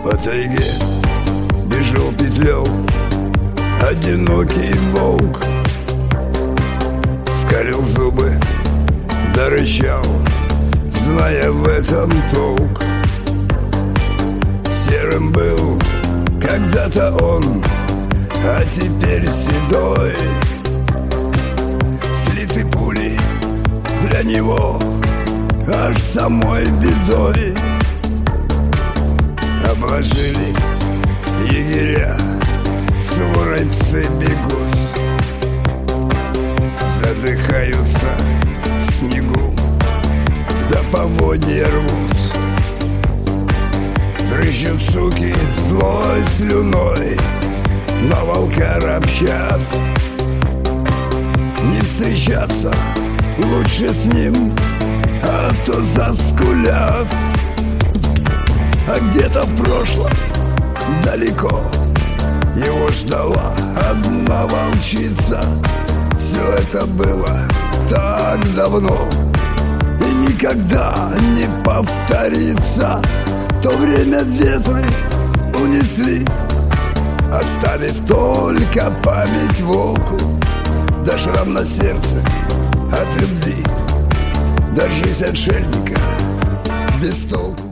По тайге бежал петлёл одинокий волк, скалил зубы да рычал, зная в этом толк. Серым был когда-то он, а теперь седой. Слиты пули для него аж самой бедой. Обложили егеря, сворой псы бегут, задыхаются в снегу, да поводья рвут. Брызжут суки злой слюной, на волка ропщат. Не встречаться лучше с ним, а то заскулят. А где-то в прошлом, далеко, его ждала одна волчица. Все это было так давно и никогда не повторится. То время ветры унесли, оставив только память волку, да шрам на сердце от любви, да жизнь отшельника без толку.